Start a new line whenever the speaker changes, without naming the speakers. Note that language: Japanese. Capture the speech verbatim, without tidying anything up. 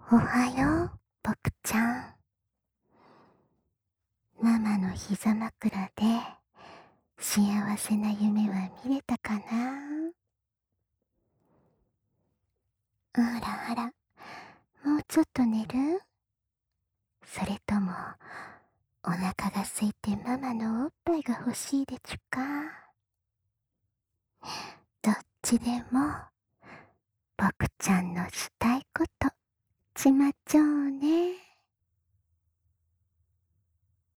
おはよう、僕ちゃん。ママの膝枕で幸せな夢は見れたかな？あらあら、もうちょっと寝る？それとも、お腹が空いてママのおっぱいが欲しいでちゅか？どっちでも、僕ちゃんのしたいこと、しまっちょうね。